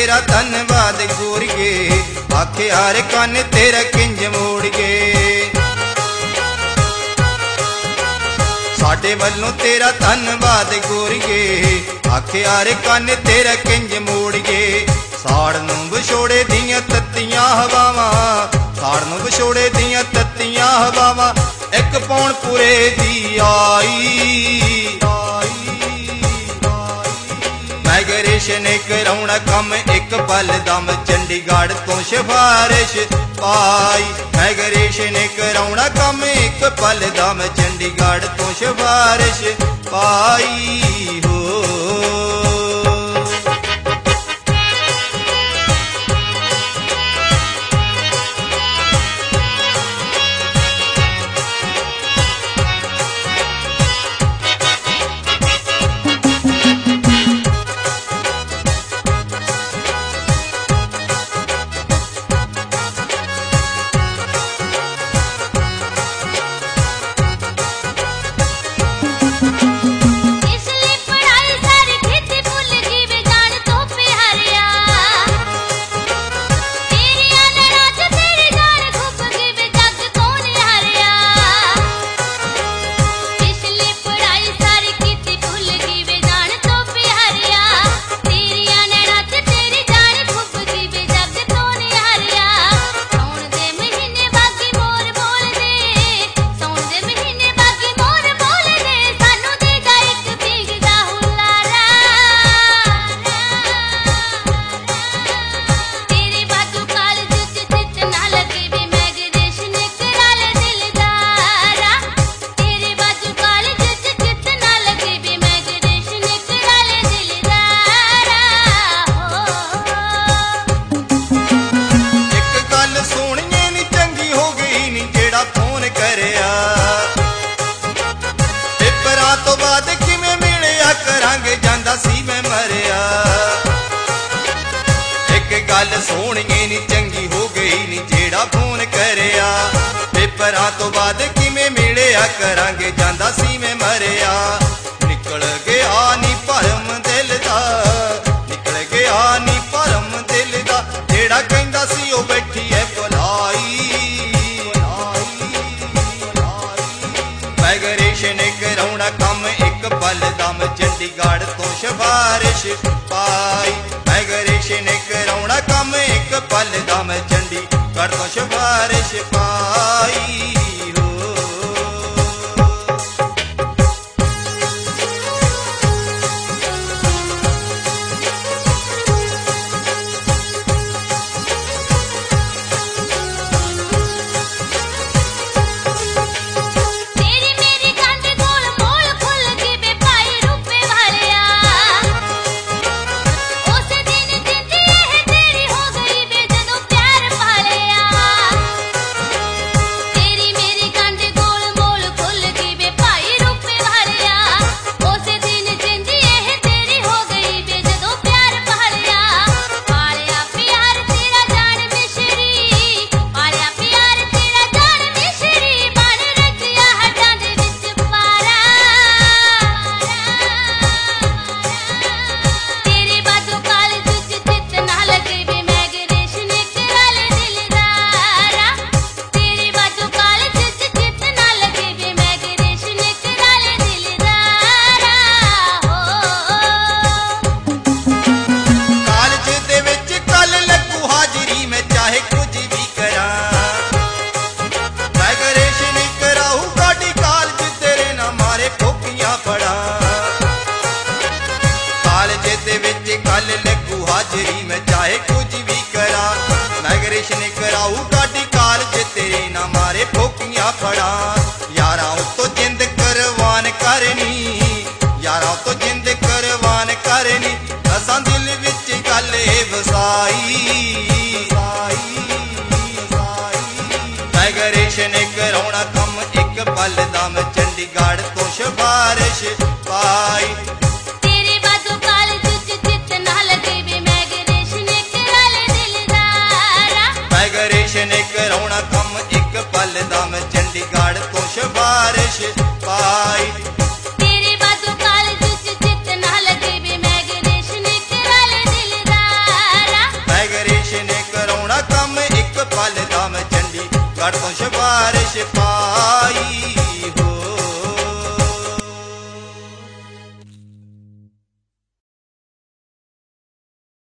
तेरा धन्नवाद गोरिए, आखे हर कन तेरा किंज मोड़िए। साडे वल्लों तेरा धन्नवाद गोरिए, आखे हर कन तेरा किंज मोड़िए। साड़ नूं विछोड़े दियां तत्तियां हवावां, साड़ नूं विछोड़े दियां तत्तियां हवावां, एक पौण पुरे दी आई। मैगरेश ने कराउणा कम एक बलदम, चंडीगढ़ तो सिफारिश पाई। मैगरेश ने कराउणा कम एक बलदम, चंडीगढ़ तो सिफारिश पाई हो। गल सोहणिए नी चंगी हो गई नी जेड़ा फोन करिया। पेपरां तो बाद किवें मिलिया करांगे, जांदा सी मैं मरिया। निकल गया नी भरम दिल दा, निकल गया नी भरम दिल दा, जेड़ा कहंदा सी ओ बैठी है भुलाई। मैगरेश ने कराउणा कम एक बलदम, चंडीगढ़ तो सिफारिश पाई। मैगरेश ने कराउणा कम एक बलदम, चंडीगढ़ तो सिफारिश पाई हो। मैगरेश ने कराऊ गाड़ी कालज तेरे ना मारे फोकियां फड़ा। यारा तो जिंद करवान करनी, यारा तो जिंद करवान करनी, असां दिल विच गल वसाई। मैगरेश ने कराउणा कम एक बलदम, चंडीगढ़ तो